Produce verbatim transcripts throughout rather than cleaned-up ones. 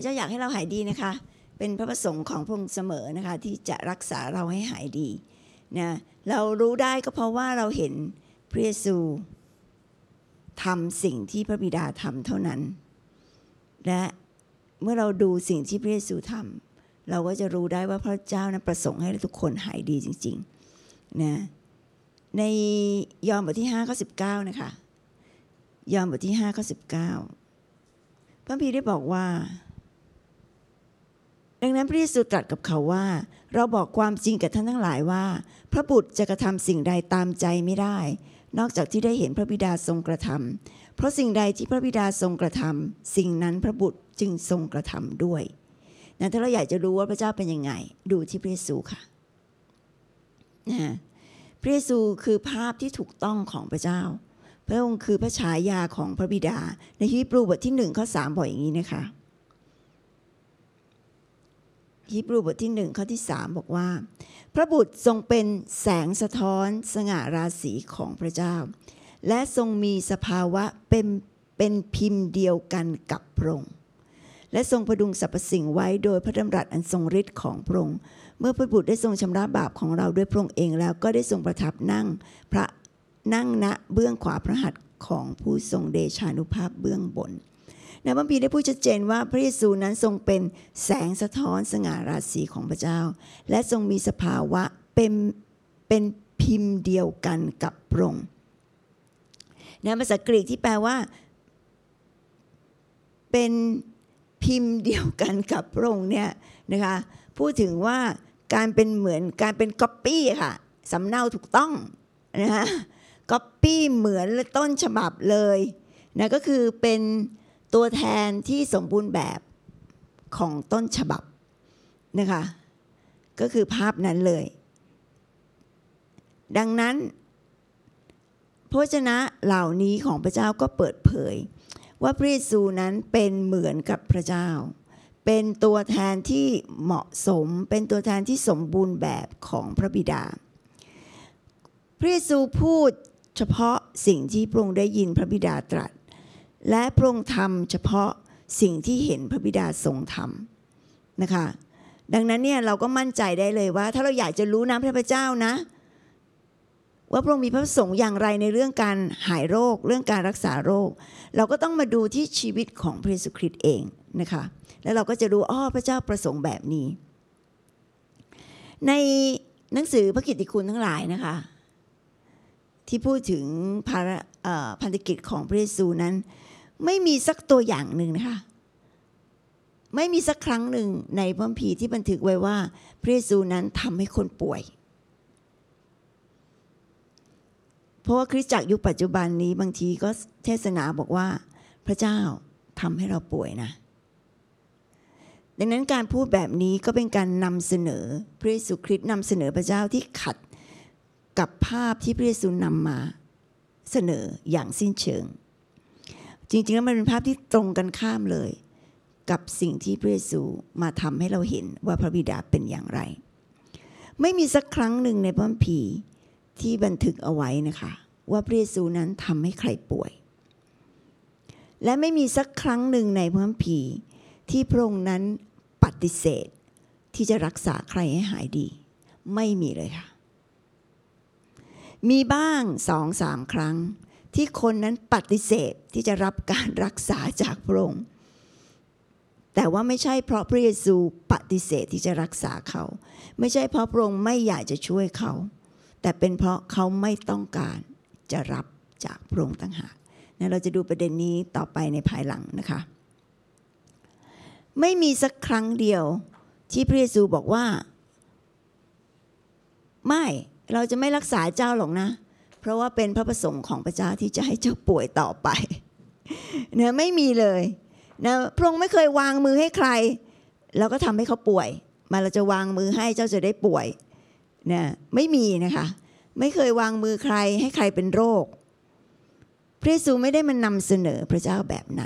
ระเจ้าอยากให้เราหายดีนะคะเป็นพระประสงค์ของพระองค์เสมอนะคะที่จะรักษาเราให้หายดีนะเรารู้ได้ก็เพราะว่าเราเห็นพระเยซูทำสิ่งที่พระบิดาทำเท่านั้นและเมื่อเราดูสิ่งที่พระเยซูทำเราก็จะรู้ได้ว่าพระเจ้านั้นประสงค์ให้ทุกคนหายดีจริงๆนะในยอห์นบทที่ห้าข้อสิบเก้านะคะยอห์นบทที่ห้าข้อสิบเก้าพระคัมภีร์ได้บอกว่าดังนั้นพระเยซูตรัสกับเขาว่าเราบอกความจริงกับท่านทั้งหลายว่าพระบุตรจะกระทำสิ่งใดตามใจไม่ได้นอกจากที่ได้เห็นพระบิดาทรงกระทำเพราะสิ่งใดที่พระบิดาทรงกระทำสิ่งนั้นพระบุตรจึงทรงกระทำด้วยนะถ้าเราอยากจะรู้ว่าพระเจ้าเป็นยังไงดูที่พระเยซูค่ะนะพระเยซูคือภาพที่ถูกต้องของพระเจ้าพระองค์คือพระฉายาของพระบิดาในฮีบรูบทที่หนึ่งข้อสามบอกอย่างนี้นะคะฮีบรูบทที่หนึ่งข้อที่สามบอกว่าพระบุตรทรงเป็นแสงสะท้อนสง่าราศีของพระเจ้าและทรงมีสภาวะเป็นเป็นพิมพ์เดียวกันกับพระองค์และทรงประดุงสรรพสิ่งไว้โดยพระดำรัสอันทรงฤทธิ์ของพระองค์เมื่อพระบุตรได้ทรงชำระบาปของเราด้วยพระองค์เองแล้วก็ได้ทรงประทับนั่งพระนั่งณเบื้องขวาพระหัตถ์ของผู้ทรงเดชานุภาพเบื้องบนในพระคัมภีร์ได้พูดชัดเจนว่าพระเยซูนั้นทรงเป็นแสงสะท้อนสง่าราศีของพระเจ้าและทรงมีสภาวะเป็นเป็นพิมพ์เดียวกันกับพระองค์ในภาษากรีกที่แปลว่าเป็นพิมพ์เดียวกันกับพระองค์เนี่ยนะคะพูดถึงว่าการเป็นเหมือนการเป็นก๊อปปี้ค่ะสำเนาถูกต้องนะคะก๊อปปี้เหมือนต้นฉบับเลยนะก็คือเป็นตัวแทนที่สมบูรณ์แบบของต้นฉบับนะคะก็คือภาพนั้นเลยดังนั้นพระวจนะเหล่านี้ของพระเจ้าก็เปิดเผยว่าพระเยซูนั้นเป็นเหมือนกับพระเจ้าเป็นตัวแทนที่เหมาะสมเป็นตัวแทนที่สมบูรณ์แบบของพระบิดาพระเยซูพูดเฉพาะสิ่งที่พระองค์ได้ยินพระบิดาตรัสและพระองค์ทำเฉพาะสิ่งที่เห็นพระบิดาทรงทำนะคะดังนั้นเนี่ยเราก็มั่นใจได้เลยว่าถ้าเราอยากจะรู้น้ำพระเจ้านะว่าพระองค์มีพระประสงค์อย่างไรในเรื่องการหายโรคเรื่องการรักษาโรคเราก็ต้องมาดูที่ชีวิตของพระเยซูคริสต์เองนะคะแล้วเราก็จะรู้อ๋อพระเจ้าประสงค์แบบนี้ในหนังสือพระกิตติคุณทั้งหลายนะคะที่พูดถึงพันธกิจของพระเยซูนั้นไม่มีสักตัวอย่างหนึ่งนะคะไม่มีสักครั้งหนึ่งในพระคัมภีร์ที่บันทึกไว้ว่าพระเยซูนั้นทำให้คนป่วยเพราะว่าคริสตจักรยุคปัจจุบันนี้บางทีก็เทศนาบอกว่าพระเจ้าทำให้เราป่วยนะดังนั้นการพูดแบบนี้ก็เป็นการนำเสนอพระเยซูคริสต์นำเสนอพระเจ้าที่ขัดกับภาพที่พระเยซูนำมาเสนออย่างสิ้นเชิงจริงๆแล้วมันเป็นภาพที่ตรงกันข้ามเลยกับสิ่งที่พระเยซูมาทำให้เราเห็นว่าพระบิดาเป็นอย่างไรไม่มีสักครั้งหนึ่งในพระคัมภีร์ที่บันทึกเอาไว้นะคะว่าพระเยซูนั้นทำให้ใครป่วยและไม่มีสักครั้งหนึ่งในพระคัมภีร์ที่พระองค์นั้นปฏิเสธที่จะรักษาใครให้หายดีไม่มีเลยค่ะมีบ้างสองสามครั้งที่คนนั้นปฏิเสธที่จะรับการรักษาจากพระองค์แต่ว่าไม่ใช่เพราะพระเยซูปฏิเสธที่จะรักษาเขาไม่ใช่เพราะพระองค์ไม่อยากจะช่วยเขาแต่เป็นเพราะเขาไม่ต้องการจะรับจากพระองค์ต่างหากนะเราจะดูประเด็นนี้ต่อไปในภายหลังนะคะไม่มีสักครั้งเดียวที่พระเยซูบอกว่าไม่เราจะไม่รักษาเจ้าหรอกนะเพราะว่าเป็นพระประสงค์ของพระเจ้าที่จะให้เจ้าป่วยต่อไปนะไม่มีเลยนะพระองค์ไม่เคยวางมือให้ใครแล้วก็ทำให้เขาป่วยมาเราจะวางมือให้เจ้าจะได้ป่วยนะไม่มีนะคะไม่เคยวางมือใครให้ใครเป็นโรคพระเยซูไม่ได้มานำเสนอพระเจ้าแบบนั้น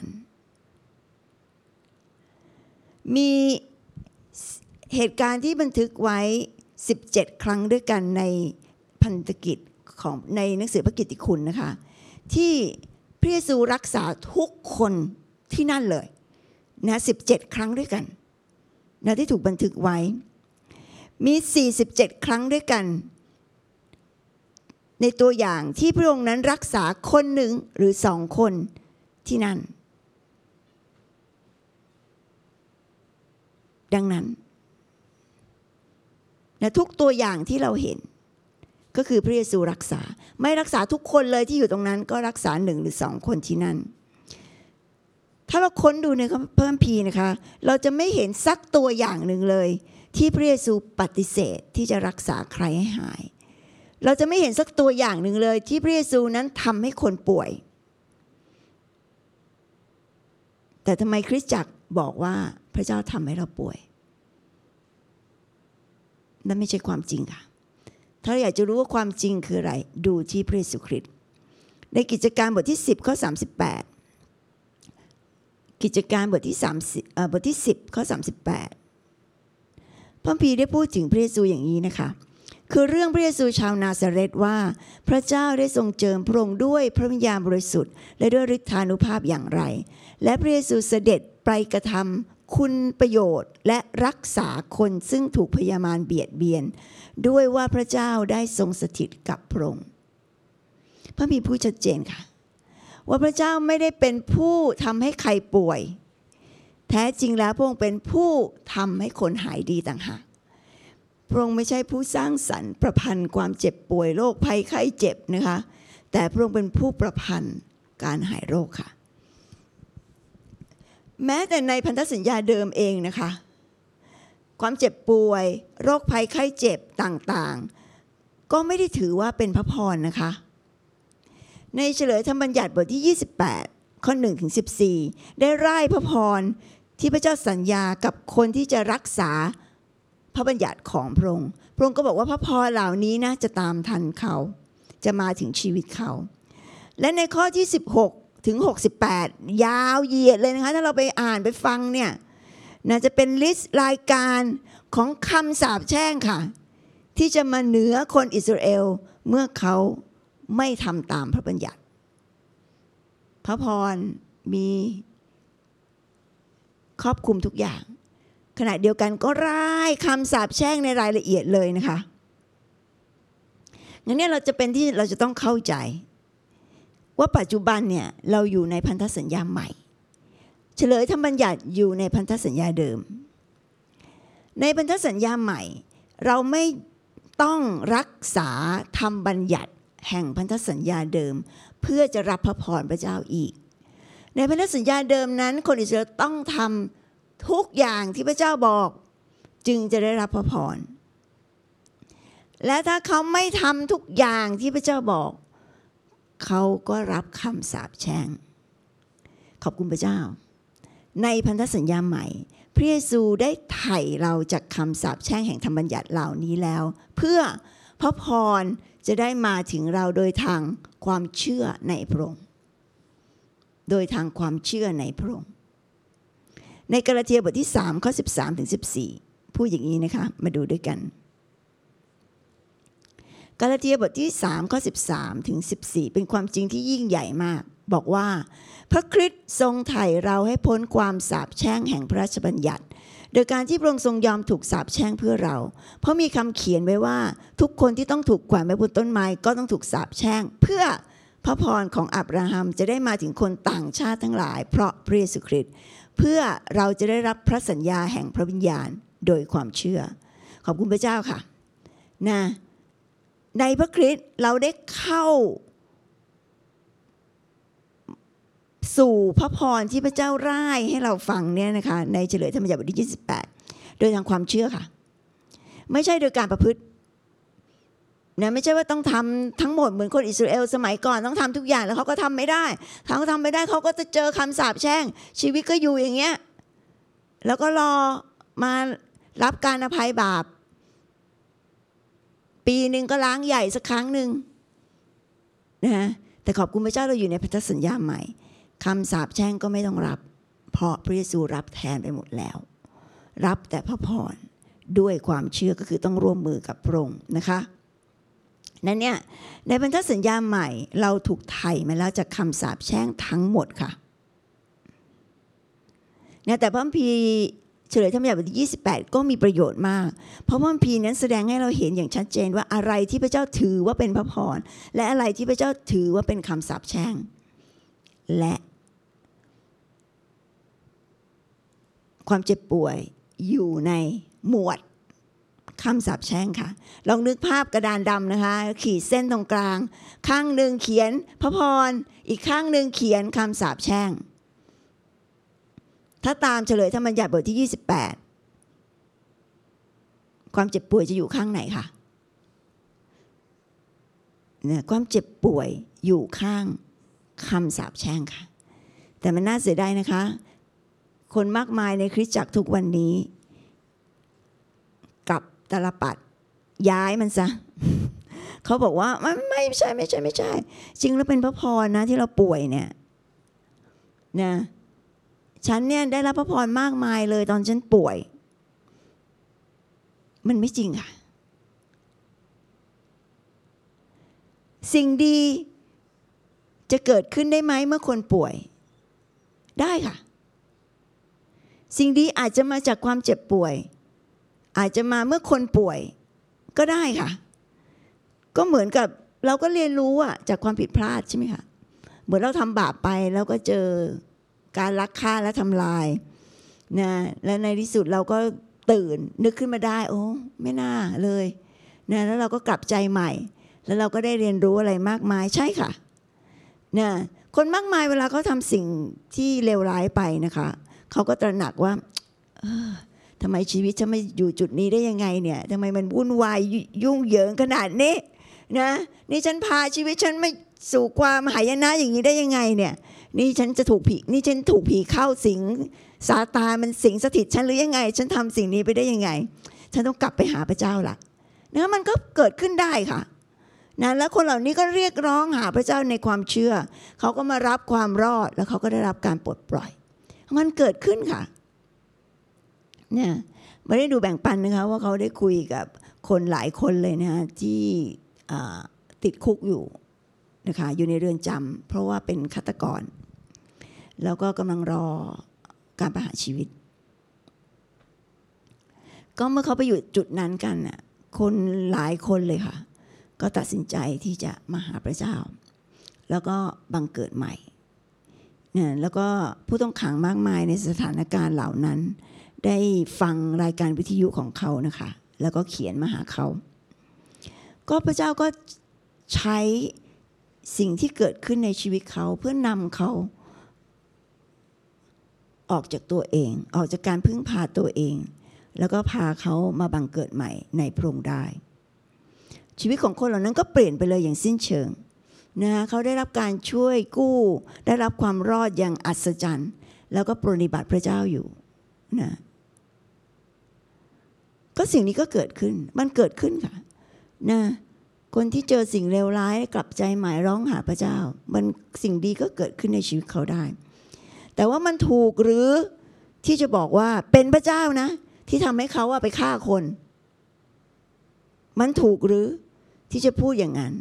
มีเหตุการณ์ที่บันทึกไว้สิบเจ็ดครั้งด้วยกันในพันธกิจของในหนังสือพระกิตติคุณนะคะที่พระเยซูรักษาทุกคนที่นั่นเลยนะสิบเจ็ดครั้งด้วยกันนะที่ถูกบันทึกไว้มีสี่สิบเจ็ดครั้งด้วยกันในตัวอย่างที่พระองค์นั้นรักษาคนหนึ่งหรือสองคนที่นั่นดังนั้นนะทุกตัวอย่างที่เราเห็นก็คือพระเยซูรักษาไม่รักษาทุกคนเลยที่อยู่ตรงนั้นก็รักษาหนึ่งหรือสองคนที่นั่นถ้าเราค้นดูในพระคัมภีร์นะคะเราจะไม่เห็นสักตัวอย่างหนึ่งเลยที่พระเยซูปฏิเสธที่จะรักษาใครให้หายเราจะไม่เห็นสักตัวอย่างหนึ่งเลยที่พระเยซูนั้นทำให้คนป่วยแต่ทำไมคริสตจักรบอกว่าพระเจ้าทำให้เราป่วยนั่นไม่ใช่ความจริงค่ะถ้าเราอยากจะรู้ว่าความจริงคืออะไรดูที่พระเยซูคริสต์ในกิจการบทที่สิบข้อสามสิบแปดกิจการบทที่สามสิบเอ่อบทที่สิบข้อสามสิบแปดพระคัมภีร์ได้พูดถึงพระเยซูอย่างนี้นะคะคือเรื่องพระเยซูชาวนาซาเรตว่าพระเจ้าได้ทรงเจิมพระองค์ด้วยพระวิญญาณบริสุทธิ์และด้วยฤทธานุภาพอย่างไรและพระเยซูเสด็จไปกระทำคุณประโยชน์และรักษาคนซึ่งถูกพยามารเบียดเบียนด้วยว่าพระเจ้าได้ทรงสถิตกับพระองค์พระคัมภีร์พูดชัดเจนค่ะว่าพระเจ้าไม่ได้เป็นผู้ทำให้ใครป่วยแท้จริงแล้วพระองค์เป็นผู้ทำให้คนหายดีต่างหากพระองค์ไม่ใช่ผู้สร้างสรรค์ประพันธ์ความเจ็บป่วยโรคภัยไข้เจ็บนะคะแต่พระองค์เป็นผู้ประพันธ์การหายโรคค่ะแม้แต่ในพันธสัญญาเดิมเองนะคะความเจ็บป่วยโรคภัยไข้เจ็บต่างๆก็ไม่ได้ถือว่าเป็นพระพรนะคะในเฉลยธรรมบัญญัติบทที่ยี่สิบแปดข้อหนึ่งถึงสิบสี่ได้ร่ายพระพรที่พระเจ้าสัญญากับคนที่จะรักษาพระบัญญัติของพระองค์พระองค์ก็บอกว่าพระพรเหล่านี้นะจะตามทันเขาจะมาถึงชีวิตเขาและในข้อที่สิบหกถึงหกสิบแปดยาวเหยียดเลยนะคะถ้าเราไปอ่านไปฟังเนี่ยน่าจะเป็นลิสต์รายการของคำสาปแช่งค่ะที่จะมาเหนือคนอิสราเอลเมื่อเขาไม่ทำตามพระบัญญัติพระพรมีครอบคลุมทุกอย่างขณะเดียวกันก็ร่ายคำสาปแช่งในรายละเอียดเลยนะคะงั้นเนี่ยเราจะเป็นที่เราจะต้องเข้าใจว่าปัจจุบันเนี่ยเราอยู่ในพันธสัญญาใหม่เฉลยธรรมบัญญัติอยู่ในพันธสัญญาเดิมในพันธสัญญาใหม่เราไม่ต้องรักษาธรรมบัญญัติแห่งพันธสัญญาเดิมเพื่อจะรับพระพรพระเจ้าอีกในพันธสัญญาเดิมนั้นคนอิสราเอลต้องทำทุกอย่างที่พระเจ้าบอกจึงจะได้รับพระพรและถ้าเขาไม่ทำทุกอย่างที่พระเจ้าบอกเขาก็รับคำสาปแช่งขอบคุณพระเจ้าในพันธสัญญาใหม่พระเยซูได้ไถ่เราจากคำสาปแช่งแห่งธรรมบัญญัติเหล่านี้แล้วเพื่อพระพรจะได้มาถึงเราโดยทางความเชื่อในพระองค์โดยทางความเชื่อในพระองค์ในกาลาเทียบทที่สามข้อสิบสามถึงสิบสี่พูดอย่างนี้นะคะมาดูด้วยกันกาลาเทียบทที่สามข้อสิบสามถึงสิบสี่เป็นความจริงที่ยิ่งใหญ่มากบอกว่าพระคริสต์ทรงไถ่เราให้พ้นความสาปแช่งแห่งพระราชบัญญัติโดยการที่พระองค์ทรงยอมถูกสาปแช่งเพื่อเราเพราะมีคำเขียนไว้ว่าทุกคนที่ต้องถูกแขวนไว้บนต้นไม้ก็ต้องถูกสาปแช่งเพื่อพระพรของอับราฮัมจะได้มาถึงคนต่างชาติทั้งหลายเพราะพระเยซูคริสต์เพื่อเราจะได้รับพระสัญญาแห่งพระวิญญาณโดยความเชื่อขอบคุณพระเจ้าค่ะนะในพระคริสต์เราได้เข้าสู่พระพรที่พระเจ้าร่ายให้เราฟังเนี่ยนะคะในเฉลยธรรมบัญญัติบทที่ยี่สิบแปดโดยทางความเชื่อค่ะไม่ใช่โดยการประพฤตินะไม่ใช่ว่าต้องทำทั้งหมดเหมือนคนอิสราเอลสมัยก่อนต้องทำทุกอย่างแล้วเขาก็ทำไม่ได้ถ้าเขาทำไม่ได้เขาก็จะเจอคำสาปแช่งชีวิตก็อยู่อย่างเงี้ยแล้วก็รอมารับการอภัยบาปปีหนึ่งก็ล้างใหญ่สักครั้งหนึ่งนะแต่ขอบคุณพระเจ้าเราอยู่ในพันธสัญญาใหม่คำสาปแช่งก็ไม่ต้องรับเพราะพระเยซูรับแทนไปหมดแล้วรับแต่พระพรด้วยความเชื่อก็คือต้องร่วมมือกับพระองค์นะคะนั่นเนี่ยในพันธสัญญาใหม่เราถูกไถ่มาแล้วจากคำสาปแช่งทั้งหมดค่ะนะแต่พระคัมภีร์เฉลยธรรมบัญญัติบทที่ยี่สิบแปดก็มีประโยชน์มากเพราะพระคัมภีร์นั้นแสดงให้เราเห็นอย่างชัดเจนว่าอะไรที่พระเจ้าถือว่าเป็นพระพรและอะไรที่พระเจ้าถือว่าเป็นคำสาปแช่งและความเจ็บป่วยอยู่ในหมวดคำสาปแช่งค่ะลองนึกภาพกระดานดำนะคะขีดเส้นตรงกลางข้างหนึ่งเขียนพระพรอีกข้างหนึ่งเขียนคำสาปแช่งถ้าตามเฉลยธรรมบัญญัติบทที่ยี่สิบแปดความเจ็บป่วยจะอยู่ข้างไหนคะเนี่ยความเจ็บป่วยอยู่ข้างคำสาปแช่งค่ะแต่มันน่าเสียดายนะคะคนมากมายในคริสตจักรทุกวันนี้กับตลปัดย้ายมันซะ เขาบอกว่าไม่ไม่ใช่ไม่ใช่ไม่ใช่จริงแล้วเป็นพระพรนะที่เราป่วยเนี่ยนะฉันเนี่ยได้รับพระพรมากมายเลยตอนฉันป่วยมันไม่จริงค่ะสิ่งดีจะเกิดขึ้นได้ไหมเมื่อคนป่วยได้ค่ะสิ่งดีอาจจะมาจากความเจ็บป่วยอาจจะมาเมื่อคนป่วยก็ได้ค่ะก็เหมือนกับเราก็เรียนรู้อะจากความผิดพลาดใช่ไหมคะเหมือนเราทำบาปไปแล้วก็เจอการลักฆ่าและทำลายนะและในที่สุดเราก็ตื่นนึกขึ้นมาได้โอ้ไม่น่าเลยนะแล้วเราก็กลับใจใหม่แล้วเราก็ได้เรียนรู้อะไรมากมายใช่ค่ะนะคนมากมายเวลาเขาทำสิ่งที่เลวร้ายไปนะคะเขาก็ตระหนักว่าทำไมชีวิตฉันไม่อยู่จุดนี้ได้ยังไงเนี่ยทำไมมันวุ่นวายยุ่งเหยิงขนาดนี้นะนี่ฉันพาชีวิตฉันไม่สู่ความหายนะอย่างนี้ได้ยังไงเนี่ยนี่ฉันจะถูกผีนี่ฉันถูกผีเข้าสิงซาตานมันสิงสถิตฉันหรือยังไงฉันทำสิ่งนี้ไปได้ยังไงฉันต้องกลับไปหาพระเจ้าละนะมันก็เกิดขึ้นได้ค่ะนะแล้วคนเหล่านี้ก็เรียกร้องหาพระเจ้าในความเชื่อเขาก็มารับความรอดแล้วเขาก็ได้รับการปลดปล่อยมันเกิดขึ้นค่ะเนี่ยไม่ได้ดูแบ่งปันนะคะว่าเขาได้คุยกับคนหลายคนเลยนะคะที่ติดคุกอยู่นะคะอยู่ในเรือนจำเพราะว่าเป็นฆาตกรแล้วก็กำลังรอการประหารชีวิตก็เมื่อเขาไปอยู่จุดนั้นกันน่ะคนหลายคนเลยค่ะก็ตัดสินใจที่จะมาหาพระเจ้าแล้วก็บังเกิดใหม่เนี่ยแล้วก็ผู้ต้องขังมากมายในสถานการณ์เหล่านั้นได้ฟังรายการวิทยุของเขานะคะแล้วก็เขียนมาหาเขาก็พระเจ้าก็ใช้สิ่งที่เกิดขึ้นในชีวิตเขาเพื่อนำเขาออกจากตัวเองออกจากการพึ่งพาตัวเองแล้วก็พาเขามาบังเกิดใหม่ในพระองค์ได้ชีวิตของคนเหล่านั้นก็เปลี่ยนไปเลยอย่างสิ้นเชิงนะเขาได้รับการช่วยกู้ได้รับความรอดอย่างอัศจรรย์แล้วก็ปรนนิบัติพระเจ้าอยู่นะก็สิ่งนี้ก็เกิดขึ้นมันเกิดขึ้นค่ะนะคนที่เจอสิ่งเลวร้ายกลับใจหมายร้องหาพระเจ้ามันสิ่งดีก็เกิดขึ้นในชีวิตเขาได้แต่ว่ามันถูกหรือที่จะบอกว่าเป็นพระเจ้านะที่ทำให้เขาไปฆ่าคนมันถูกหรือที่จะพูดอย่างนั้น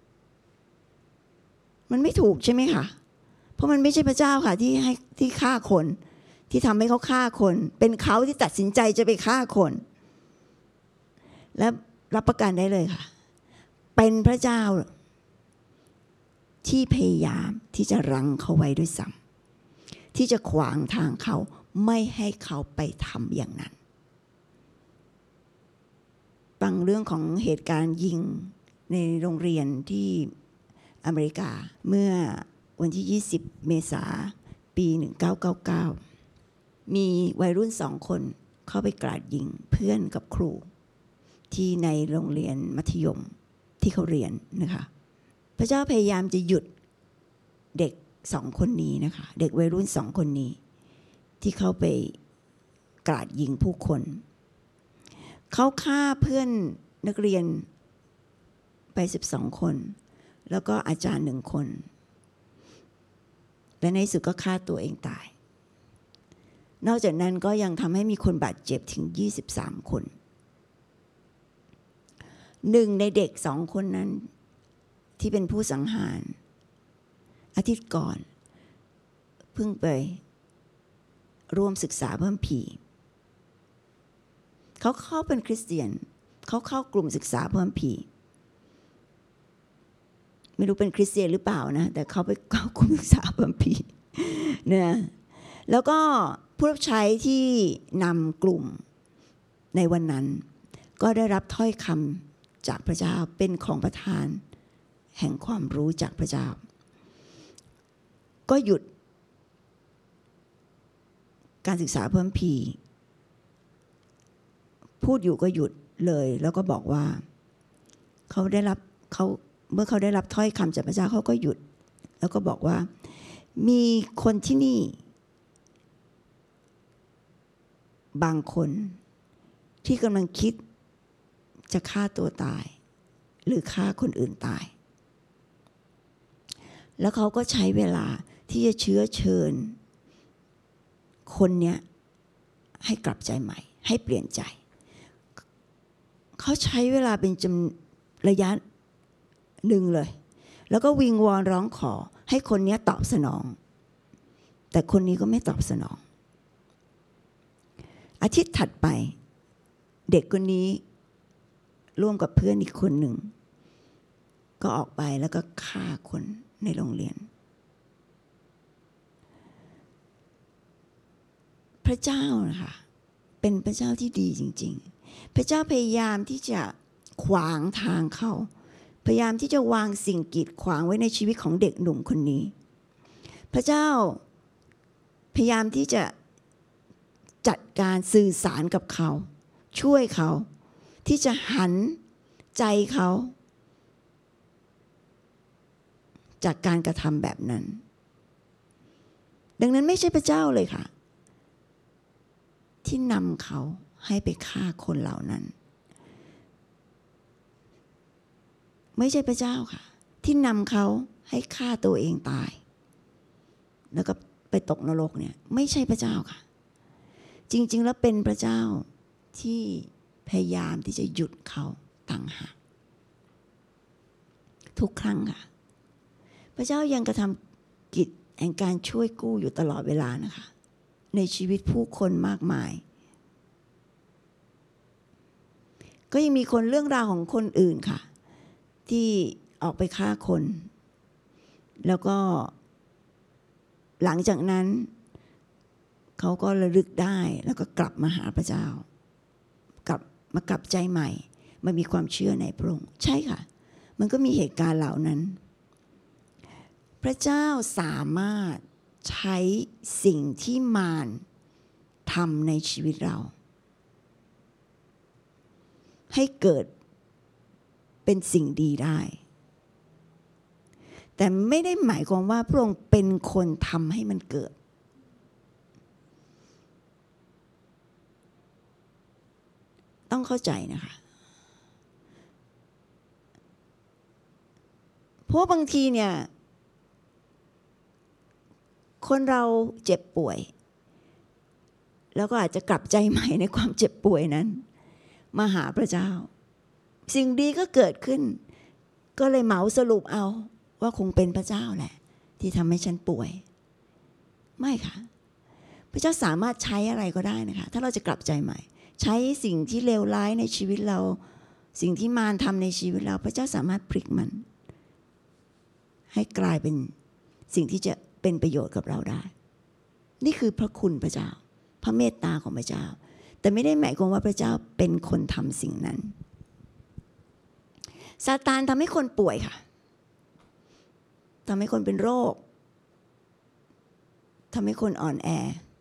มันไม่ถูกใช่ไหมคะเพราะมันไม่ใช่พระเจ้าค่ะที่ให้ที่ฆ่าคนที่ทำให้เขาฆ่าคนเป็นเขาที่ตัดสินใจจะไปฆ่าคนและรับประกันได้เลยค่ะเป็นพระเจ้าที่พยายามที่จะรั้งเขาไว้ด้วยซ้ำที่จะขวางทางเขาไม่ให้เขาไปทำอย่างนั้นฟังเรื่องของเหตุการณ์ยิงในโรงเรียนที่อเมริกาเมื่อวันที่ยี่สิบเมษายนปีหนึ่งพันเก้าร้อยเก้าสิบเก้ามีวัยรุ่นสองคนเข้าไปกราดยิงเพื่อนกับครูที่ในโรงเรียนมัธยมที่เขาเรียนนะคะพระเจ้าพยายามจะหยุดเด็กสองคนนี้นะคะเด็กวัยรุ่นสองคนนี้ที่เข้าไปกราดยิงผู้คนเขาฆ่าเพื่อนนักเรียนไปสิบสองคนแล้วก็อาจารย์หนึ่งคนและในที่สุดก็ฆ่าตัวเองตายนอกจากนั้นก็ยังทำให้มีคนบาดเจ็บถึงยี่สิบสามคนหนึ่งในเด็กสองคนนั้นที่เป็นผู้สังหารอาทิตย์ก่อนเพิ่งไปร่วมศึกษาเพิ่มผีเขาเข้าเป็นคริสเตียนเขาเข้ากลุ่มศึกษาเพิ่มผีไม่รู้เป็นคริสเตียนหรือเปล่านะแต่เขาไปเข้ากลุ่มศึกษาเพิ่มผีนะแล้วก็ผู้รับใช้ที่นำกลุ่มในวันนั้นก็ได้รับถ้อยคำจากพระเจ้าเป็นของประทานแห่งความรู้จากพระเจ้าก็หยุดการศึกษาเพิ่มพีพูดอยู่ก็หยุดเลยแล้วก็บอกว่าเขาได้รับเขาเมื่อเขาได้รับถ้อยคำจากพระเจ้าเขาก็หยุดแล้วก็บอกว่ามีคนที่นี่บางคนที่กำลังคิดจะฆ่าตัวตายหรือฆ่าคนอื่นตายแล้วเขาก็ใช้เวลาที่จะเชื้อเชิญคนเนี้ยให้กลับใจใหม่ให้เปลี่ยนใจเขาใช้เวลาเป็นจำระยะหนึ่งเลยแล้วก็วิงวอนร้องขอให้คนนี้ตอบสนองแต่คนนี้ก็ไม่ตอบสนองอาทิตย์ถัดไปเด็กคนนี้ร่วมกับเพื่อนอีกคนหนึ่งก็ออกไปแล้วก็ฆ่าคนในโรงเรียนพระเจ้านะคะเป็นพระเจ้าที่ดีจริงๆพระเจ้าพยายามที่จะขวางทางเขาพยายามที่จะวางสิ่งกีดขวางไว้ในชีวิตของเด็กหนุ่มคนนี้พระเจ้าพยายามที่จะจัดการสื่อสารกับเขาช่วยเขาที่จะหันใจเขาจากการกระทำแบบนั้นดังนั้นไม่ใช่พระเจ้าเลยค่ะที่นำเขาให้ไปฆ่าคนเหล่านั้นไม่ใช่พระเจ้าค่ะที่นำเขาให้ฆ่าตัวเองตายแล้วก็ไปตกนรกเนี่ยไม่ใช่พระเจ้าค่ะจริงๆแล้วเป็นพระเจ้าที่พยายามที่จะหยุดเขาต่างหากทุกครั้งค่ะพระเจ้ายังกระทำกิจแห่งการช่วยกู้อยู่ตลอดเวลานะคะในชีวิตผู้คนมากมายก็ยังมีคนเรื่องราวของคนอื่นค่ะที่ออกไปฆ่าคนแล้วก็หลังจากนั้นเขาก็ระลึกได้แล้วก็กลับมาหาพระเจ้ากลับมากลับใจใหม่มามีความเชื่อในพระองค์ใช่ค่ะมันก็มีเหตุการณ์เหล่านั้นพระเจ้าสามารถใช้สิ่งที่มารทำในชีวิตเราให้เกิดเป็นสิ่งดีได้แต่ไม่ได้หมายความว่าพระองค์เป็นคนทำให้มันเกิดต้องเข้าใจนะคะเพราะบางทีเนี่ยคนเราเจ็บป่วยแล้วก็อาจจะกลับใจใหม่ในความเจ็บป่วยนั้นมาหาพระเจ้าสิ่งดีก็เกิดขึ้นก็เลยเหมาสรุปเอาว่าคงเป็นพระเจ้าแหละที่ทำให้ฉันป่วยไม่ค่ะพระเจ้าสามารถใช้อะไรก็ได้นะคะถ้าเราจะกลับใจใหม่ใช้สิ่งที่เลวร้ายในชีวิตเราสิ่งที่มารทำในชีวิตเราพระเจ้าสามารถพลิกมันให้กลายเป็นสิ่งที่จะเป็นประโยชน์กับเราได้นี่คือพระคุณพระเจ้าพระเมตตาของพระเจ้าแต่ไม่ได้หมายความว่าพระเจ้าเป็นคนทำสิ่งนั้นซาตานทำให้คนป่วยค่ะทำให้คนเป็นโรคทำให้คนอ่อนแอ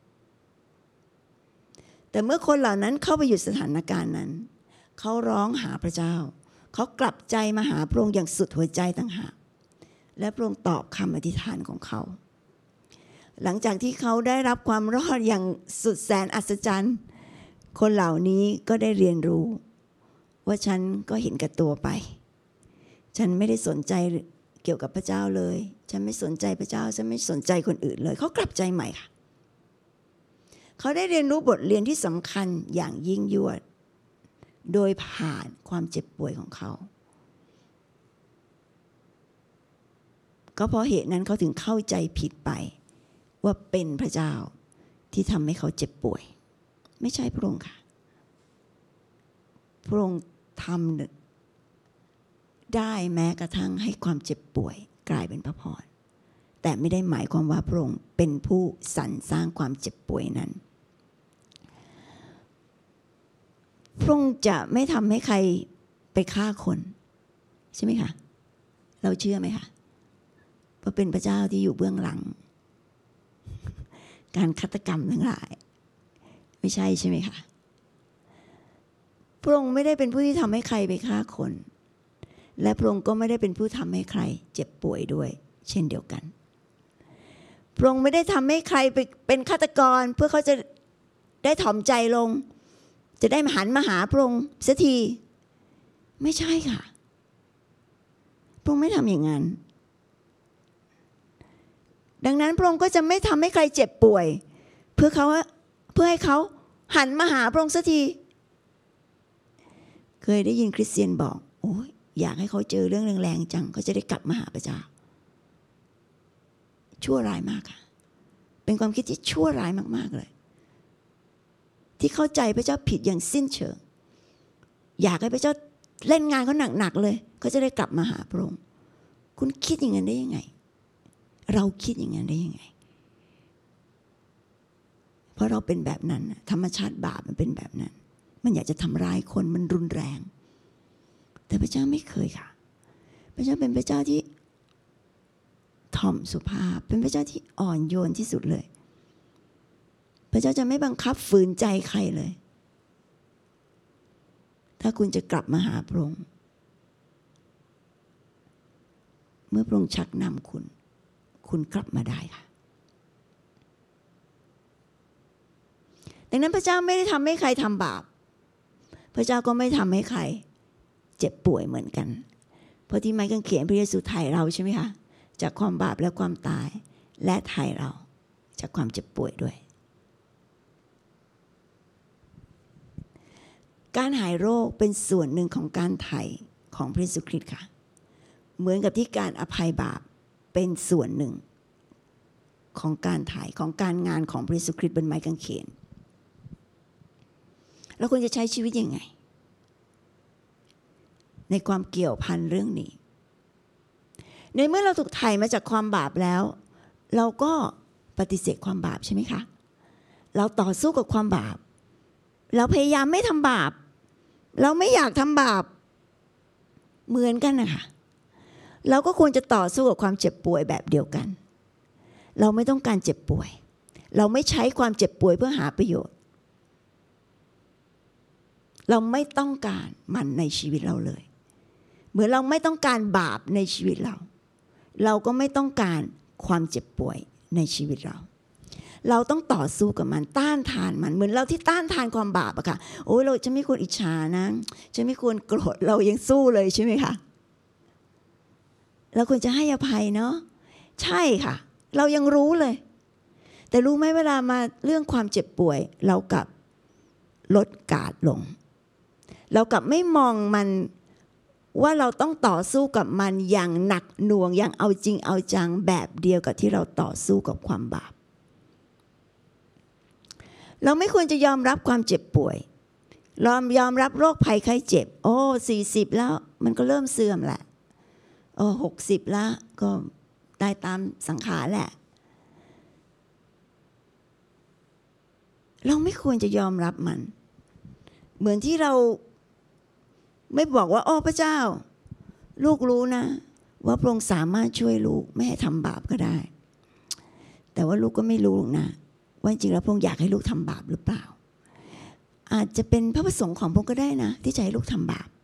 แต่เมื่อคนเหล่านั้นเข้าไปอยู่สถานการณ์นั้นเขาร้องหาพระเจ้าเขากลับใจมาหาพระองค์อย่างสุดหัวใจต่างหากและพระองค์ตอบคำอธิษฐานของเขาหลังจากที่เขาได้รับความรอดอย่างสุดแสนอัศจรรย์คนเหล่านี้ก็ได้เรียนรู้ว่าฉันก็เห็นแก่ตัวไปฉันไม่ได้สนใจเกี่ยวกับพระเจ้าเลยฉันไม่สนใจพระเจ้าฉันไม่สนใจคนอื่นเลยเขากลับใจใหม่ค่ะเขาได้เรียนรู้บทเรียนที่สำคัญอย่างยิ่งยวดโดยผ่านความเจ็บป่วยของเขาก็เพราะเหตุนั้นเขาถึงเข้าใจผิดไปว่าเป็นพระเจ้าที่ทำให้เขาเจ็บป่วยไม่ใช่พระองค์ค่ะพระองค์ทำได้แม้กระทั่งให้ความเจ็บป่วยกลายเป็นพระพรแต่ไม่ได้หมายความว่าพระองค์เป็นผู้สรรสร้างความเจ็บป่วยนั้นพระองค์จะไม่ทำให้ใครไปฆ่าคนใช่ไหมคะเราเชื่อไหมคะเพราะเป็นพระเจ้าที่อยู่เบื้องหลังการฆาตกรรมทั้งหลายไม่ใช่ใช่ไหมคะพระองค์ไม่ได้เป็นผู้ที่ทำให้ใครไปฆ่าคนและพระองค์ก็ไม่ได้เป็นผู้ทำให้ใครเจ็บป่วยด้วยเช่นเดียวกันพระองค์ไม่ได้ทำให้ใครไปเป็นฆาตกรเพื่อเขาจะได้ถ่อมใจลงจะได้หันมาหาพระองค์เสียทีไม่ใช่ค่ะพระองค์ไม่ทำอย่างนั้นดังนั้นพระองค์ก็จะไม่ทำให้ใครเจ็บป่วยเพื่อเขาเพื่อให้เขาหันมาหาพระองค์เสียทีเคยได้ยินคริสเตียนบอกโอ้ยอยากให้เขาเจอเรื่องแรงๆจังเขาจะได้กลับมาหาพระเจ้าชั่วร้ายมากค่ะเป็นความคิดที่ชั่วร้ายมากๆเลยที่เข้าใจพระเจ้าผิดอย่างสิ้นเชิงอยากให้พระเจ้าเล่นงานเขาหนักๆเลยเขาจะได้กลับมาหาพระองค์คุณคิดอย่างนั้นได้ยังไงเราคิดอย่างนั้นได้ยังไงเพราะเราเป็นแบบนั้นธรรมชาติบาปมันเป็นแบบนั้นมันอยากจะทำร้ายคนมันรุนแรงแต่พระเจ้าไม่เคยค่ะพระเจ้าเป็นพระเจ้าที่ถ่อมสุภาพเป็นพระเจ้าที่อ่อนโยนที่สุดเลยพระเจ้าจะไม่บังคับฝืนใจใครเลยถ้าคุณจะกลับมาหาพระองค์เมื่อพระองค์ชักนำคุณคุณกลับมาได้ค่ะดังนั้นพระเจ้าไม่ได้ทำให้ใครทำบาปพระเจ้าก็ไม่ทำให้ใครเจ็บป่วยเหมือนกันเพราะที่ไม้กางเขนพระเยซูไถ่เราใช่ไหมคะจากความบาปและความตายและไถ่เราจากความเจ็บป่วยด้วยการหายโรคเป็นส่วนหนึ่งของการไถ่ของพระเยซูคริสต์ค่ะเหมือนกับที่การอภัยบาปเป็นส่วนหนึ่งของการไถ่ของการงานของพระเยซูคริสต์บนไม้กางเขนแล้วคุณจะใช้ชีวิตยังไงในความเกี่ยวพันเรื่องนี้ในเมื่อเราถูกไถ่มาจากความบาปแล้วเราก็ปฏิเสธความบาปใช่ไหมคะเราต่อสู้กับความบาปเราพยายามไม่ทำบาปเราไม่อยากทำบาปเหมือนกันนะคะเราก็ควรจะต่อสู้กับความเจ็บป่วยแบบเดียวกันเราไม่ต้องการเจ็บป่วยเราไม่ใช้ความเจ็บป่วยเพื่อหาประโยชน์เราไม่ต้องการมันในชีวิตเราเลยเหมือนเราไม่ต้องการบาปในชีวิตเราเราก็ไม่ต้องการความเจ็บป่วยในชีวิตเราเราต้องต่อสู้กับมันต้านทานมันเหมือนเราที่ต้านทานความบาปอะค่ะโอ้ยเราจะไม่ควรอิจฉานะจะไม่ควรโกรธเรายังสู้เลยใช่ไหมคะเราควรจะให้อภัยเนาะใช่ค่ะเรายังรู้เลยแต่รู้ไหมเวลามาเรื่องความเจ็บป่วยเรากลับลดการ์ดลงเรากลับไม่มองมันว่าเราต้องต่อสู้กับมันอย่างหนักหน่วงอย่างเอาจริงเอาจังแบบเดียวกับที่เราต่อสู้กับความบาปเราไม่ควรจะยอมรับความเจ็บป่วยยอมยอมรับโรคภัยไข้เจ็บโอ้สี่สิบแล้วมันก็เริ่มเสื่อมแหละโอ้หกสิบแล้วก็ได้ตามสังขารแหละเราไม่ควรจะยอมรับมันเหมือนที่เราไม่บอกว่าโอ้พระเจ้าลูกรู้นะว่าพระองค์สามารถช่วยลูกไม่ให้ทำบาปก็ได้แต่ว่าลูกก็ไม่รู้หรอกนะว่าจริงแล้วพระองค์อยากให้ลูกทำบาปหรือเปล่าอาจจะเป็นพระประสงค์ของพระองค์ก็ได้นะที่จะให้ลูกทำบาป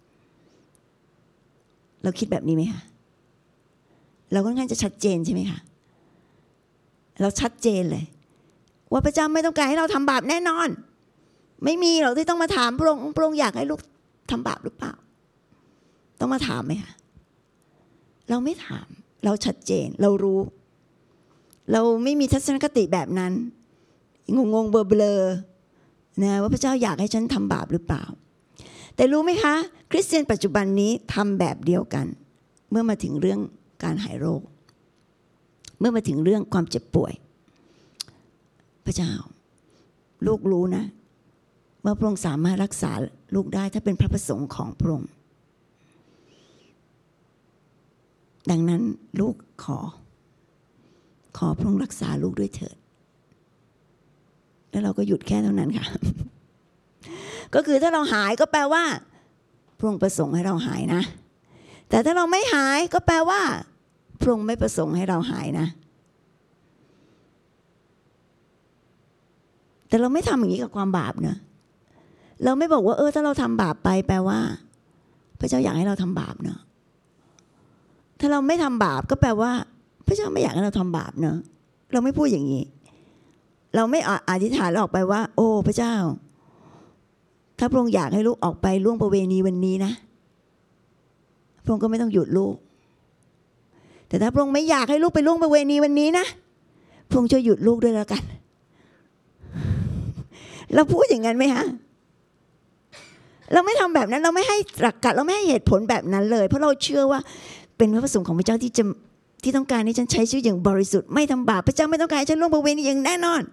เราคิดแบบนี้ไหมคะเราค่อนข้างจะชัดเจนใช่ไหมคะเราชัดเจนเลยว่าพระเจ้าไม่ต้องการให้เราทำบาปแน่นอนไม่มีหรอกที่ต้องมาถามพระองค์พระองค์อยากให้ลูกทำบาปหรือเปล่าต้องมาถามไหมคะเราไม่ถามเราชัดเจนเรารู้เราไม่มีทัศนคติแบบนั้นงงงเบลอเบลอนะว่าพระเจ้าอยากให้ฉันทำบาปหรือเปล่าแต่รู้ไหมคะคริสเตียนปัจจุบันนี้ทำแบบเดียวกันเมื่อมาถึงเรื่องการหายโรคเมื่อมาถึงเรื่องความเจ็บป่วยพระเจ้าลูกรู้นะว่าพระองค์สามารถรักษาลูกได้ถ้าเป็นพระประสงค์ของพระองค์ดังนั้นลูกขอขอพระองค์รักษาลูกด้วยเถิดแล้วเราก็หยุดแค่เท่านั้นค่ะ ก็คือถ้าเราหายก็แปลว่าพระองค์ประสงค์ให้เราหายนะแต่ถ้าเราไม่หายก็แปลว่าพระองค์ไม่ประสงค์ให้เราหายนะแต่เราไม่ทำอย่างนี้กับความบาปนะเราไม่บอกว่าเออถ้าเราทำบาปไปแปลว่าพระเจ้าอยากให้เราทำบาปเนาะถ้าเราไม่ทำบาปก็แปลว่าพระเจ้าไม่อยากให้เราทำบาปเนาะเราไม่พูดอย่างนี้เราไม่อธิษฐานออกไปว่าโอ้พระเจ้าถ้าพระองค์อยากให้ลูกออกไปล่วงประเวณีวันนี้นะพระองค์ก็ไม่ต้องหยุดลูกแต่ถ้าพระองค์ไม่อยากให้ลูกไปล่วงประเวณีวันนี้นะพระองค์ช่วยหยุดลูกด้วยแล้วกันเราพูดอย่างนั้นไหมฮะเราไม่ทำแบบนั้นเราไม่ให้ตรรกะเราไม่ให้เหตุผลแบบนั้นเลยเพราะเราเชื่อว่าเป็นพระประสงค์ของพระเจ้าที่จะที่ต้องการให้ฉันใช้ชีวิตอย่างบริสุทธิ์ไม่ทำบาปพระเจ้าไม่ต้องการให้ฉันล่วงประเวณีอย่างแน่นอน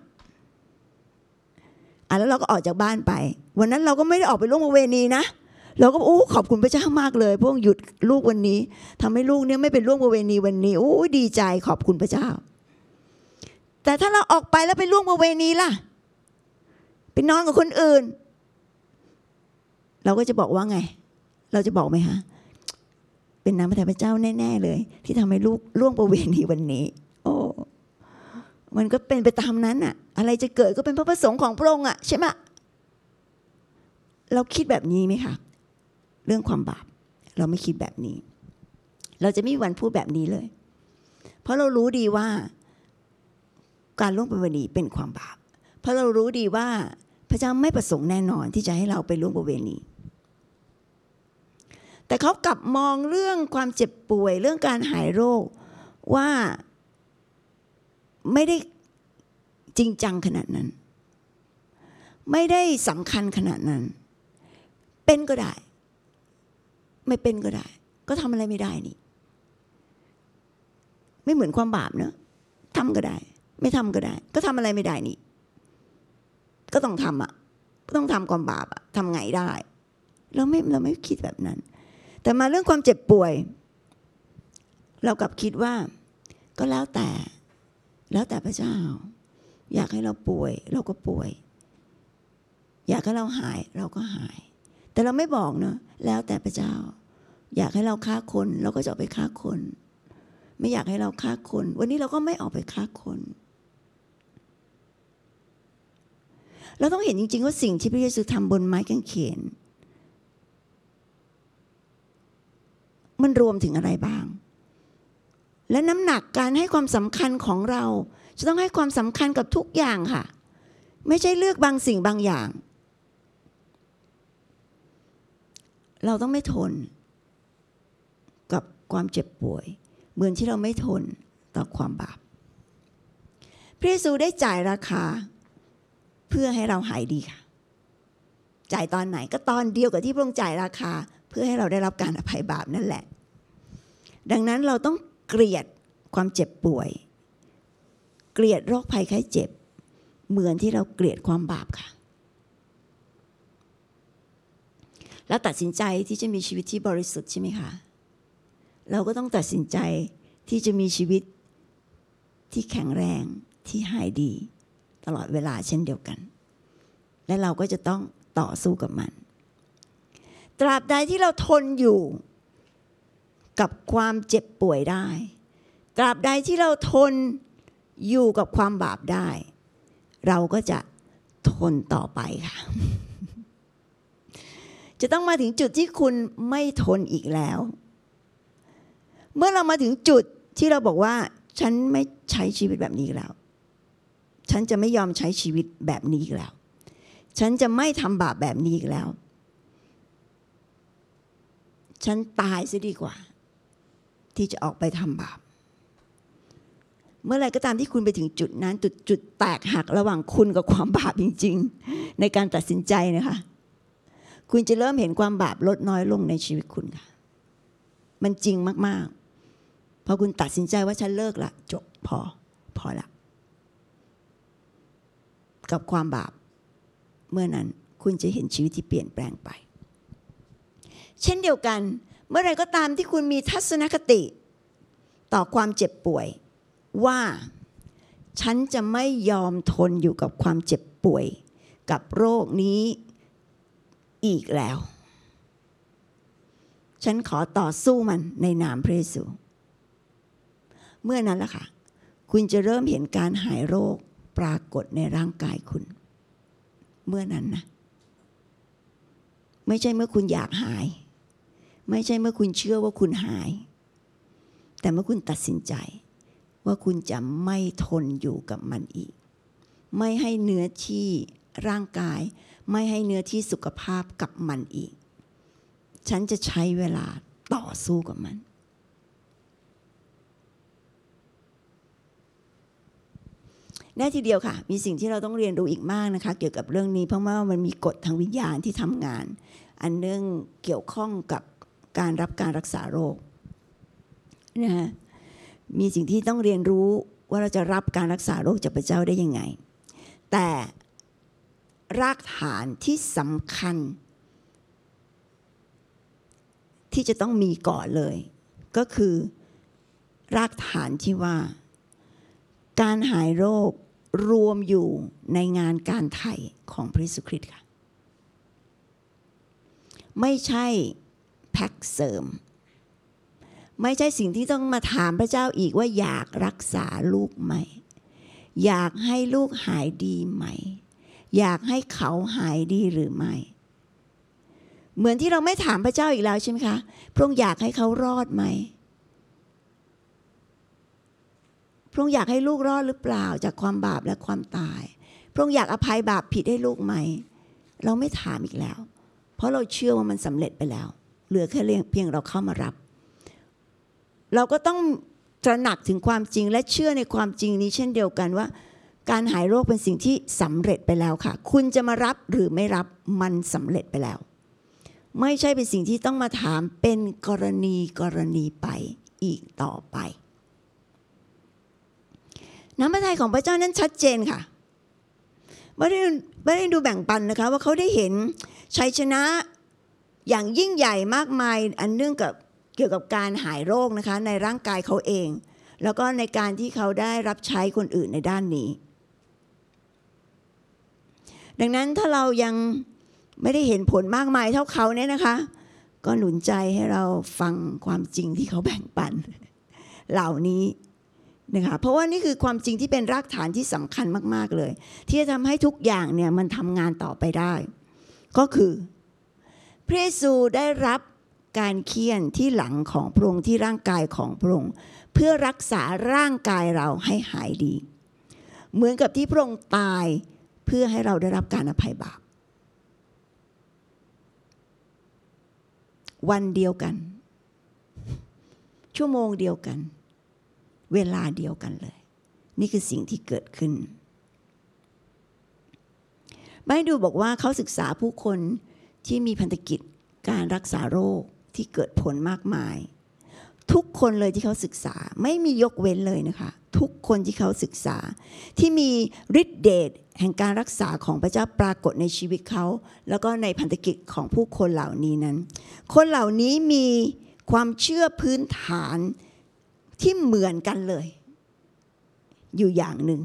อ่ะแล้วเราก็ออกจากบ้านไปวันนั้นเราก็ไม่ได้ออกไปล่วงประเวณีนะเราก็โอ้ขอบคุณพระเจ้ามากเลยพระองค์หยุดลูกวันนี้ทำให้ลูกเนี่ยไม่เป็นล่วงประเวณีวันนี้โอ้ดีใจขอบคุณพระเจ้าแต่ถ้าเราออกไปแล้วไปล่วงประเวณีล่ะไปนอนกับคนอื่นเราก็จะบอกว่าไงเราจะบอกไหมฮะเป็นน้ำพระทัยพระเจ้าแน่ๆเลยที่ทำให้ลูกล่วงประเวณีวันนี้โอ้มันก็เป็นไปตามนั้นอะอะไรจะเกิดก็เป็นพระประสงค์ของพระองค์อะใช่ไหมเราคิดแบบนี้ไหมคะเรื่องความบาปเราไม่คิดแบบนี้เราจะไม่มีวันพูดแบบนี้เลยเพราะเรารู้ดีว่าการล่วงประเวณีเป็นความบาปเพราะเรารู้ดีว่าพระเจ้าไม่ประสงค์แน่นอนที่จะให้เราไปล่วงประเวณีแต่เขากลับมองเรื่องความเจ็บป่วยเรื่องการหายโรคว่าไม่ได้จริงจังขนาดนั้นไม่ได้สำคัญขนาดนั้นเป็นก็ได้ไม่เป็นก็ได้ก็ทำอะไรไม่ได้นี่ไม่เหมือนความบาปเนอะทำก็ได้ไม่ทำก็ได้ก็ทำอะไรไม่ได้นี่ก็ต้องทำอ่ะก็ต้องทำความบาปอ่ะทำไงได้เราไม่เราไม่คิดแบบนั้นแต่มาเรื่องความเจ็บป่วยเรากลับคิดว่าก็แล้วแต่แล้วแต่พระเจ้าอยากให้เราป่วยเราก็ป่วยอยากให้เราหายเราก็หายแต่เราไม่บอกเนอะแล้วแต่พระเจ้าอยากให้เราฆ่าคนเราก็จะออกไปฆ่าคนไม่อยากให้เราฆ่าคนวันนี้เราก็ไม่ออกไปฆ่าคนเราต้องเห็นจริงๆว่าสิ่งที่พระเยซูทำบนไม้กางเขนมันรวมถึงอะไรบ้างและน้ำหนักการให้ความสำคัญของเราจะต้องให้ความสำคัญกับทุกอย่างค่ะไม่ใช่เลือกบางสิ่งบางอย่างเราต้องไม่ทนกับความเจ็บป่วยเหมือนที่เราไม่ทนต่อความบาปพระเยซูได้จ่ายราคาเพื่อให้เราหายดีค่ะจ่ายตอนไหนก็ตอนเดียวกับที่พระองค์จ่ายราคาเพื่อให้เราได้รับการอภัยบาปนั่นแหละดังนั้นเราต้องเกลียดความเจ็บป่วยเกลียดโรคภัยไข้เจ็บเหมือนที่เราเกลียดความบาปค่ะแล้วตัดสินใจที่จะมีชีวิตที่บริสุทธิ์ใช่ไหมคะเราก็ต้องตัดสินใจที่จะมีชีวิตที่แข็งแรงที่หายดีตลอดเวลาเช่นเดียวกันและเราก็จะต้องต่อสู้กับมันตราบใดที่เราทนอยู่กับความเจ็บป่วยได้ตราบใดที่เราทนอยู่กับความบาปได้เราก็จะทนต่อไปค่ะ จะต้องมาถึงจุดที่คุณไม่ทนอีกแล้วเมื่อเรามาถึงจุดที่เราบอกว่าฉันไม่ใช้ชีวิตแบบนี้อีกแล้วฉันจะไม่ยอมใช้ชีวิตแบบนี้อีกแล้วฉันจะไม่ทำบาปแบบนี้อีกแล้วฉันตายซะดีกว่าที่จะออกไปทำบาปเมื่อไรก็ตามที่คุณไปถึงจุดนั้นจุดจุดแตกหักระหว่างคุณกับความบาปจริงๆในการตัดสินใจนะคะคุณจะเริ่มเห็นความบาปลดน้อยลงในชีวิตคุณค่ะมันจริงมากๆพอคุณตัดสินใจว่าฉันเลิกละจบพอพอละกับความบาปเมื่อนั้นคุณจะเห็นชีวิตที่เปลี่ยนแปลงไปเช่นเดียวกันเมื่อไรก็ตามที่คุณมีทัศนคติต่อความเจ็บป่วยว่าฉันจะไม่ยอมทนอยู่กับความเจ็บป่วยกับโรคนี้อีกแล้วฉันขอต่อสู้มันในนามพระเยซูเมื่อนั้นล่ะค่ะคุณจะเริ่มเห็นการหายโรคปรากฏในร่างกายคุณเมื่อนั้นนะไม่ใช่เมื่อคุณอยากหายไม่ใช่เมื่อคุณเชื่อว่าคุณหายแต่เมื่อคุณตัดสินใจว่าคุณจะไม่ทนอยู่กับมันอีกไม่ให้เนื้อที่ร่างกายไม่ให้เนื้อที่สุขภาพกับมันอีกฉันจะใช้เวลาต่อสู้กับมันแน่ทีเดียวค่ะมีสิ่งที่เราต้องเรียนรู้อีกมากนะคะเกี่ยวกับเรื่องนี้เพราะว่ามันมีกฎทางวิญญาณที่ทำงานอันเนื่องเกี่ยวข้องกับการรับการรักษาโรคนะฮะมีสิ่งที่ต้องเรียนรู้ว่าเราจะรับการรักษาโรคจากพระเจ้าได้ยังไงแต่รากฐานที่สำคัญที่จะต้องมีก่อนเลยก็คือรากฐานที่ว่าการหายโรครวมอยู่ในงานการไถ่ของพระเยซูคริสต์ค่ะไม่ใช่แพ็กเสริมไม่ใช่สิ่งที่ต้องมาถามพระเจ้าอีกว่าอยากรักษาลูกไหมอยากให้ลูกหายดีไหมอยากให้เขาหายดีหรือไม่เหมือนที่เราไม่ถามพระเจ้าอีกแล้วใช่ไหมคะพระองค์อยากให้เขารอดไหมพระองค์อยากให้ลูกรอดหรือเปล่าจากความบาปและความตายพระองค์อยากอภัยบาปผิดให้ลูกไหมเราไม่ถามอีกแล้วเพราะเราเชื่อว่ามันสำเร็จไปแล้วเหลือแค่เพียงเราเข้ามารับเราก็ต้องตระหนักถึงความจริงและเชื่อในความจริงนี้เช่นเดียวกันว่าการหายโรคเป็นสิ่งที่สำเร็จไปแล้วค่ะคุณจะมารับหรือไม่รับมันสำเร็จไปแล้วไม่ใช่เป็นสิ่งที่ต้องมาถามเป็นกรณีกรณีไปอีกต่อไปน้ำพระทัยของพระเจ้านั้นชัดเจนค่ะไม่ได้ไม่ได้ดูแบ่งปันนะคะว่าเขาได้เห็นชัยชนะอย่างยิ่งใหญ่มากมายอันเนื่องกับเกี่ยวกับการหายโรคนะคะในร่างกายเขาเองแล้วก็ในการที่เขาได้รับใช้คนอื่นในด้านนี้ดังนั้นถ้าเรายังไม่ได้เห็นผลมากมายเท่าเขาเนี่ยนะคะก็หนุนใจให้เราฟังความจริงที่เขาแบ่งปันเหล่านี้นะคะเพราะว่านี่คือความจริงที่เป็นรากฐานที่สำคัญมากๆเลยที่จะทำให้ทุกอย่างเนี่ยมันทำงานต่อไปได้ก็คือพระเยซูได้รับการเฆี่ยนที่หลังของพระองค์ที่ร่างกายของพระองค์เพื่อรักษาร่างกายเราให้หายดีเหมือนกับที่พระองค์ตายเพื่อให้เราได้รับการอภัยบาปวันเดียวกันชั่วโมงเดียวกันเวลาเดียวกันเลยนี่คือสิ่งที่เกิดขึ้นไบเบิลดูบอกว่าเขาศึกษาผู้คนที่มีพันธกิจการรักษาโรคที่เกิดผลมากมายทุกคนเลยที่เขาศึกษาไม่มียกเว้นเลยนะคะทุกคนที่เขาศึกษาที่มีฤทธิ์เดชแห่งการรักษาของพระเจ้าปรากฏในชีวิตเขาแล้วก็ในพันธกิจของผู้คนเหล่านี้นั้นคนเหล่านี้มีความเชื่อพื้นฐานที่เหมือนกันเลยอยู่อย่างหนึ่ง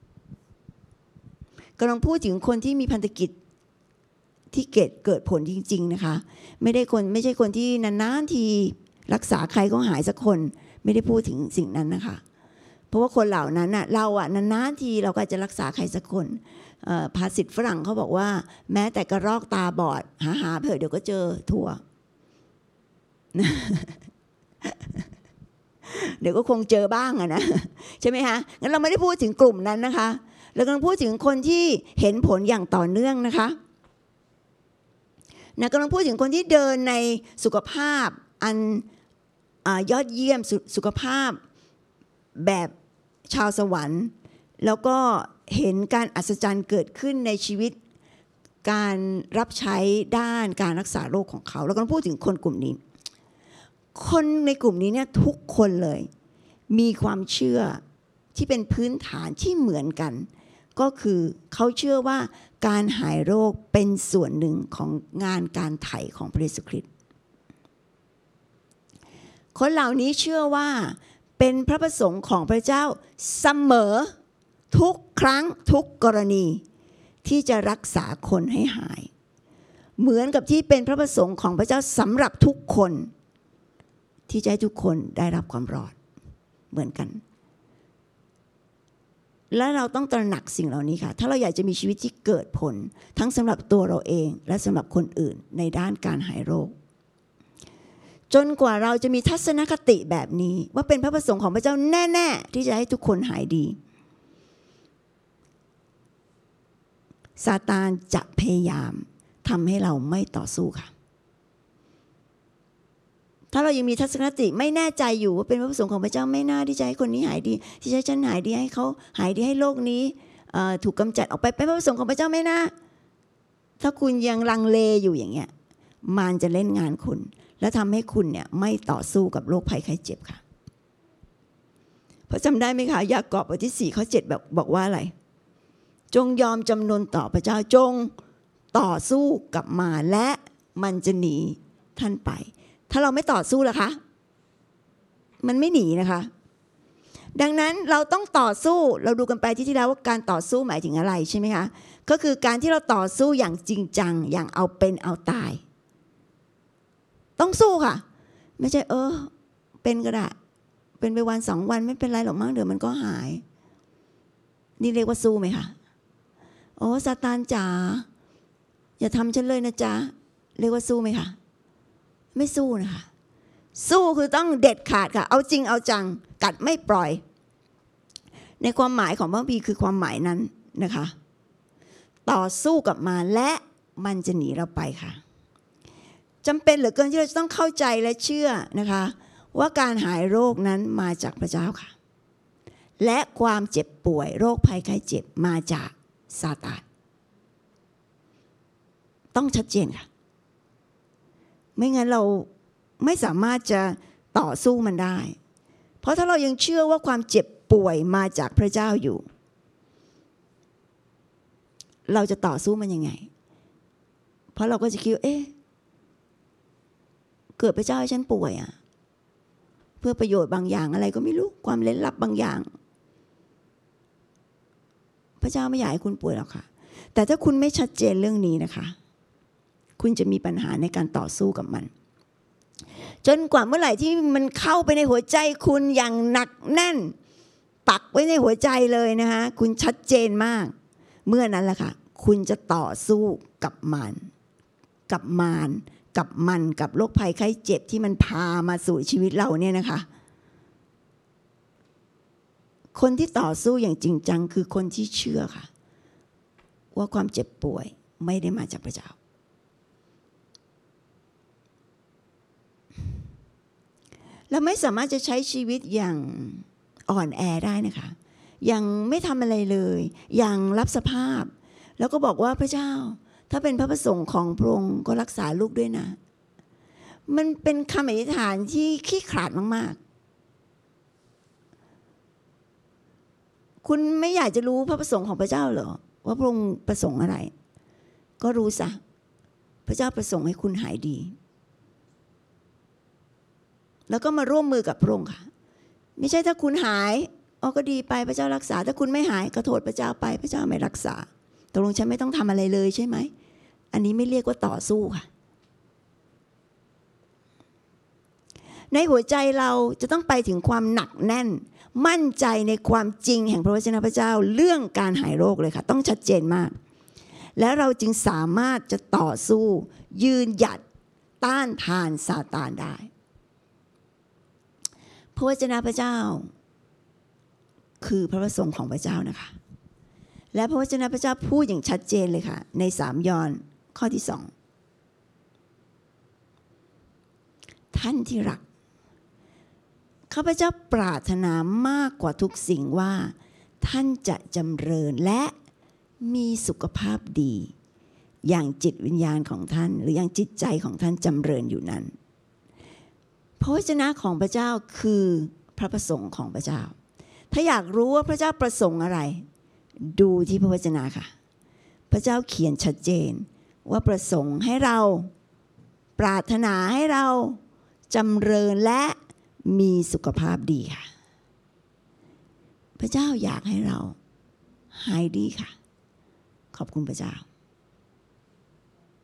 กำลังพูดถึงคนที่มีพันธกิจที่เกิดเกิดผลจริงๆนะคะไม่ได้คนไม่ใช่คนที่นานๆทีรักษาใครก็หายสักคนไม่ได้พูดถึงสิ่งนั้นนะคะเพราะว่าคนเหล่านั้นน่ะเราอ่ะนานๆทีเราก็จะรักษาใครสักคนภาษิตฝรั่งเขาบอกว่าแม้แต่กระรอกตาบอดหาหาเถอะเดี๋ยวก็เจอทั่ว เดี๋ยวก็คงเจอบ้างอะนะใช่ไหมคะงั้นเราไม่ได้พูดถึงกลุ่มนั้นนะคะเรากำลังพูดถึงคนที่เห็นผลอย่างต่อเนื่องนะคะนะกำลังพูดถึงคนที่เดินในสุขภาพอันยอดเยี่ยม ส, สุขภาพแบบชาวสวรรค์แล้วก็เห็นการอัศจรรย์เกิดขึ้นในชีวิตการรับใช้ด้านการรักษาโรคของเขาเรากำลังพูดถึงคนกลุ่มนี้คนในกลุ่มนี้เนี่ยทุกคนเลยมีความเชื่อที่เป็นพื้นฐานที่เหมือนกันก็คือเขาเชื่อว่าการหายโรคเป็นส่วนหนึ่งของงานการไถ่ของพระเยซูคริสต์คนเหล่านี้เชื่อว่าเป็นพระประสงค์ของพระเจ้าเสมอทุกครั้งทุกกรณีที่จะรักษาคนให้หายเหมือนกับที่เป็นพระประสงค์ของพระเจ้าสำหรับทุกคนที่จะให้ทุกคนได้รับความรอดเหมือนกันและเราต้องตระหนักสิ่งเหล่านี้ค่ะถ้าเราอยากจะมีชีวิตที่เกิดผลทั้งสำหรับตัวเราเองและสำหรับคนอื่นในด้านการหายโรคจนกว่าเราจะมีทัศนคติแบบนี้ว่าเป็นพระประสงค์ของพระเจ้าแน่ๆที่จะให้ทุกคนหายดีซาตานจะพยายามทำให้เราไม่ต่อสู้ค่ะถ้าเรายังมีทัศนคติไม่แน่ใจอยู่ว่าเป็นพระประสงค์ของพระเจ้าไม่น่าที่จะให้คนนี้หายดีที่จะให้ฉันหายดีให้เขาหายดีให้โลกนี้ถูกกำจัดออกไปเป็นพระประสงค์ของพระเจ้าไม่น่าถ้าคุณยังลังเลอยู่อย่างเงี้ยมารจะเล่นงานคุณและทำให้คุณเนี่ยไม่ต่อสู้กับโรคภัยไข้เจ็บค่ะเพราะจำได้ไหมคะยากอบบทที่สี่ข้อเจ็ดแบบบอกว่าอะไรจงยอมจำนนต่อพระเจ้าจงต่อสู้กับมารและมันจะหนีท่านไปถ้าเราไม่ต่อสู้ล่ะคะมันไม่หนีนะคะดังนั้นเราต้องต่อสู้เราดูกันไปที่ที่แล้วว่าการต่อสู้หมายถึงอะไรใช่ไหมคะก็คือการที่เราต่อสู้อย่างจริงจังอย่างเอาเป็นเอาตายต้องสู้ค่ะไม่ใช่เออเป็นก็ได้เป็นไปวันสองวันไม่เป็นไรหรอกมั้งเดี๋ยวมันก็หายนี่เรียกว่าสู้ไหมคะโอ้ซาตานจ๋าอย่าทำฉันเลยนะจ๊ะเรียกว่าสู้ไหมคะไม่สู้นะคะสู้คือต้องเด็ดขาดค่ะเอาจริงเอาจังกัดไม่ปล่อยในความหมายของพระคัมภีร์คือความหมายนั้นนะคะต่อสู้กับมารและมันจะหนีเราไปค่ะจำเป็นเหลือเกินที่เราจะต้องเข้าใจและเชื่อนะคะว่าการหายโรคนั้นมาจากพระเจ้าค่ะและความเจ็บป่วยโรคภัยไข้เจ็บมาจากซาตานต้องชัดเจนค่ะไม่งั้นเราไม่สามารถจะต่อสู้มันได้เพราะถ้าเรายังเชื่อว่าความเจ็บป่วยมาจากพระเจ้าอยู่เราจะต่อสู้มันยังไงเพราะเราก็จะคิดเอ๊ะเกิดพระเจ้าให้ฉันป่วยอ่ะเพื่อประโยชน์บางอย่างอะไรก็ไม่รู้ความเร้นลับบางอย่างพระเจ้าไม่อยากให้คุณป่วยหรอกค่ะแต่ถ้าคุณไม่ชัดเจนเรื่องนี้นะคะคุณจะมีปัญหาในการต่อสู้กับมันจนกว่าเมื่อไหร่ที่มันเข้าไปในหัวใจคุณอย่างหนักแน่นปักไว้ในหัวใจเลยนะคะคุณชัดเจนมากเมื่อนั้นแหละค่ะคุณจะต่อสู้กับมันกับมารกับมันกับโรคภัยไข้เจ็บที่มันพามาสู่ชีวิตเราเนี่ยนะคะคนที่ต่อสู้อย่างจริงจังคือคนที่เชื่อค่ะว่าความเจ็บป่วยไม่ได้มาจากพระเจ้าเราไม่สามารถจะใช้ชีวิตอย่างอ่อนแอได้นะคะยังไม่ทำอะไรเลยยังรับสภาพแล้วก็บอกว่าพระเจ้าถ้าเป็นพระประสงค์ของพระองค์ก็รักษาลูกด้วยนะมันเป็นคำอธิษฐานที่ขี้ขลาดมากๆคุณไม่อยากจะรู้พระประสงค์ของพระเจ้าเหรอว่าพระองค์ประสงค์อะไรก็รู้ซะพระเจ้าประสงค์ให้คุณหายดีแล้วก็มาร่วมมือกับพระองค์ค่ะไม่ใช่ถ้าคุณหายอ๋อก็ดีไปพระเจ้ารักษาถ้าคุณไม่หายก็โทษพระเจ้าไปพระเจ้าไม่รักษาตกลงฉันไม่ต้องทำอะไรเลยใช่ไหมอันนี้ไม่เรียกว่าต่อสู้ค่ะในหัวใจเราจะต้องไปถึงความหนักแน่นมั่นใจในความจริงแห่งพระวจนะพระเจ้าเรื่องการหายโรคเลยค่ะต้องชัดเจนมากและเราจึงสามารถจะต่อสู้ยืนหยัดต้านทานซาตานได้พระวจนะพระเจ้าคือพระประสงค์ของพระเจ้านะคะและพระวจนะพระเจ้าพูดอย่างชัดเจนเลยค่ะในสามยอห์นข้อที่สองท่านที่รักข้าพเจ้าปรารถนามากกว่าทุกสิ่งว่าท่านจะจำเริญและมีสุขภาพดีอย่างจิตวิญญาณของท่านหรืออย่างจิตใจของท่านจำเริญอยู่นั้นพระวจนะของพระเจ้าคือพระประสงค์ของพระเจ้าถ้าอยากรู้ว่าพระเจ้าประสงค์อะไรดูที่พระวจนะค่ะพระเจ้าเขียนชัดเจนว่าประสงค์ให้เราปรารถนาให้เราจำเริญและมีสุขภาพดีค่ะพระเจ้าอยากให้เราหายดีค่ะขอบคุณพระเจ้า